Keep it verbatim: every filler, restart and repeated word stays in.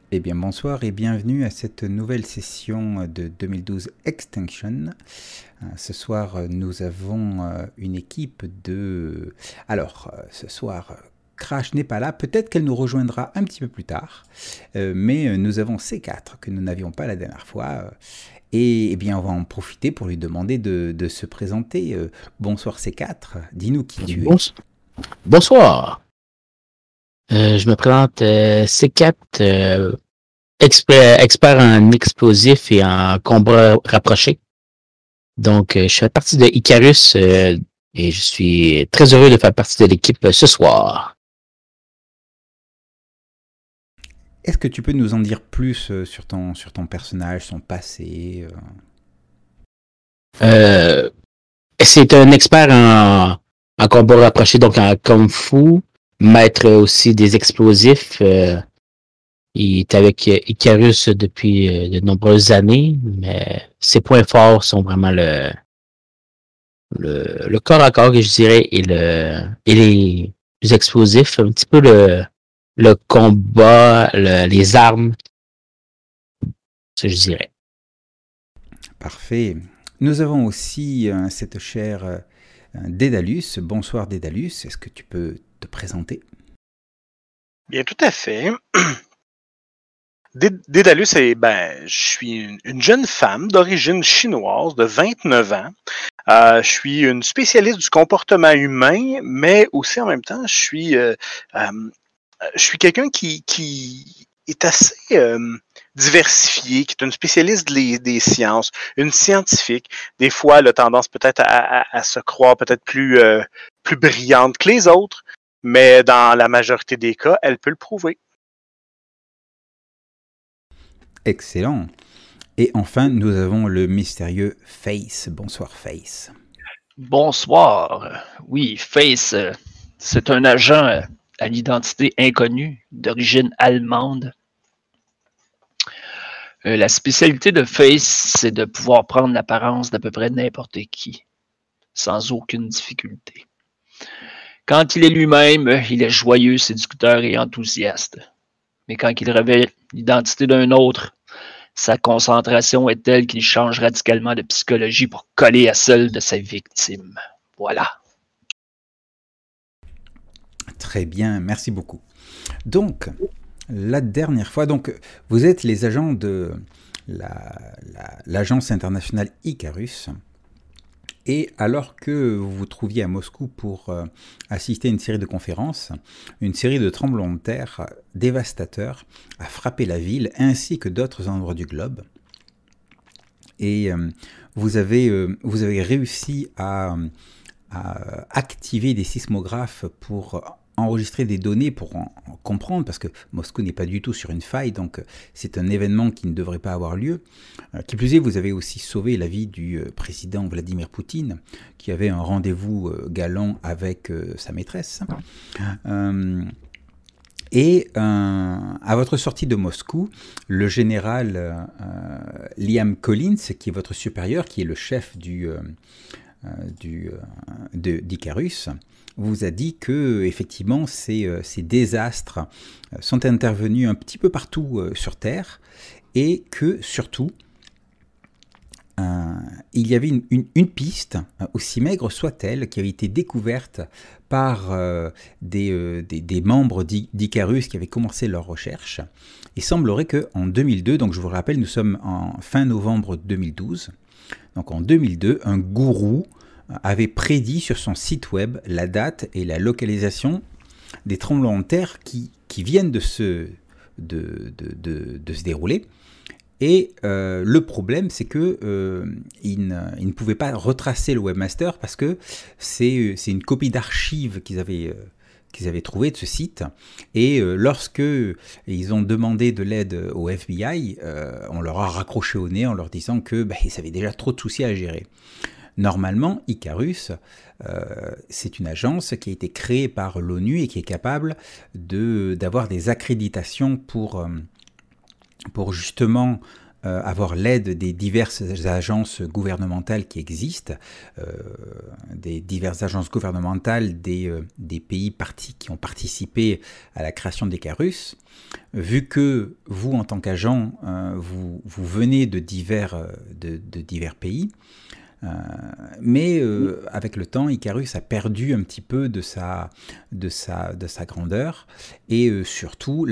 Eh bien, bonsoir et bienvenue à cette nouvelle session de deux mille douze Extinction. Euh, ce soir, euh, nous avons euh, une équipe de... Alors, euh, ce soir, euh, Crash n'est pas là. Peut-être qu'elle nous rejoindra un petit peu plus tard. Euh, mais euh, nous avons C quatre que nous n'avions pas la dernière fois. euh, et eh bien, on va en profiter pour lui demander de, de se présenter. Euh, bonsoir C quatre, dis-nous qui tu es. Bons- Bonsoir. Euh, je me présente euh, C quatre, euh, expert, expert en explosifs et en combat rapproché. Donc, euh, je fais partie de Icarus euh, et je suis très heureux de faire partie de l'équipe euh, ce soir. Est-ce que tu peux nous en dire plus euh, sur ton, sur ton personnage, son passé euh Euh, c'est un expert en, en combat rapproché, donc en Kung Fu, maître aussi des explosifs. Euh, il est avec euh, Icarus depuis euh, de nombreuses années, mais ses points forts sont vraiment le le, le corps à corps, je dirais, et le et les, les explosifs, un petit peu le, le combat, le- les armes, ça je dirais. Parfait. Nous avons aussi euh, cette chère euh, Dédalus. Bonsoir Dédalus, est-ce que tu peux te présenter? Bien, tout à fait. Dé- Dédalus, est, ben, je suis une, une jeune femme d'origine chinoise de vingt-neuf ans. Euh, je suis une spécialiste du comportement humain, mais aussi en même temps, je suis, euh, euh, je suis quelqu'un qui, qui est assez euh, diversifié, qui est une spécialiste des, des sciences, une scientifique. Des fois, elle a tendance peut-être à, à, à se croire peut-être plus, euh, plus brillante que les autres, mais dans la majorité des cas, elle peut le prouver. Excellent. Et enfin, nous avons le mystérieux Face. Bonsoir Face. Bonsoir. Oui, Face, euh, c'est un agent euh, à l'identité inconnue, d'origine allemande. Euh, la spécialité de Face, c'est de pouvoir prendre l'apparence d'à peu près n'importe qui, sans aucune difficulté. Quand il est lui-même, euh, il est joyeux, séducteur et enthousiaste. Mais quand il révèle l'identité d'un autre, sa concentration est telle qu'il change radicalement de psychologie pour coller à celle de sa victime. Voilà. Très bien, merci beaucoup. Donc, la dernière fois, donc, vous êtes les agents de la, la, l'agence internationale Icarus. Et alors que vous vous trouviez à Moscou pour euh, assister à une série de conférences, une série de tremblements de terre dévastateurs a frappé la ville ainsi que d'autres endroits du globe. Et euh, vous, avez, euh, vous avez réussi à, à activer des sismographes pour enregistrer des données pour en, en comprendre, parce que Moscou n'est pas du tout sur une faille, donc c'est un événement qui ne devrait pas avoir lieu. Euh, qui plus est, vous avez aussi sauvé la vie du euh, président Vladimir Poutine, qui avait un rendez-vous euh, galant avec euh, sa maîtresse. Euh, et euh, à votre sortie de Moscou, le général euh, Liam Collins, qui est votre supérieur, qui est le chef du, euh, du, euh, de, d'Icarus, vous a dit que effectivement ces, euh, ces désastres sont intervenus un petit peu partout euh, sur Terre et que surtout euh, il y avait une, une, une piste, aussi maigre soit-elle, qui avait été découverte par euh, des, euh, des, des membres d'Icarus qui avaient commencé leurs recherches. Il semblerait qu'en deux mille deux, donc je vous rappelle, nous sommes en fin novembre deux mille douze, donc en deux mille deux, un gourou avait prédit sur son site web la date et la localisation des tremblements de terre qui, qui viennent de se, de, de, de, de se dérouler. Et euh, le problème, c'est qu'il euh, ne, ne pouvait pas retracer le webmaster parce que c'est une copie d'archives qu'ils avaient, euh, qu'ils avaient trouvée de ce site. Et euh, lorsque ils ont demandé de l'aide au F B I, euh, on leur a raccroché au nez en leur disant que bah, ils avaient déjà trop de soucis à gérer. Normalement, Icarus, euh, c'est une agence qui a été créée par l'ONU et qui est capable de, d'avoir des accréditations pour, euh, pour justement euh, avoir l'aide des diverses agences gouvernementales qui existent, euh, des diverses agences gouvernementales des, euh, des pays partis qui ont participé à la création d'Icarus. Vu que vous, en tant qu'agent, euh, vous, vous venez de divers, de, de divers pays, Euh, mais euh, avec le temps, Icarus a perdu un petit peu de sa, de sa, de sa grandeur et euh, surtout